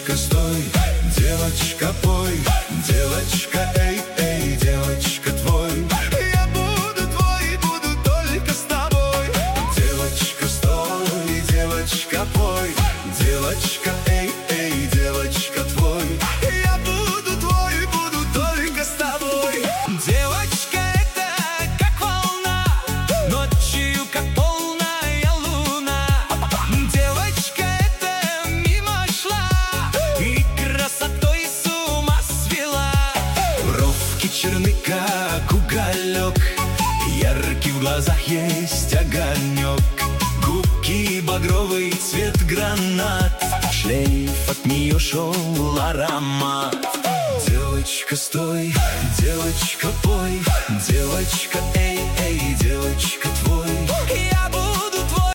Девочка, стой, девочка, пой, девочка, эй, эй, девочка, твой. Я буду твой, буду только с тобой. Девочка, стой, девочка, пой, девочка, эй, эй, девочка, твой. Я буду твой, буду только с тобой. Девочка, это как волна, ночью как полная луна. Девочка, это мимо шла и красотой с ума свела. Бровки черны, как уголек, яркий в глазах есть огонек. Губки багровый, цвет гранат, шлейф от нее шел аромат. Девочка, стой, девочка, пой, девочка, эй, эй, девочка, твой.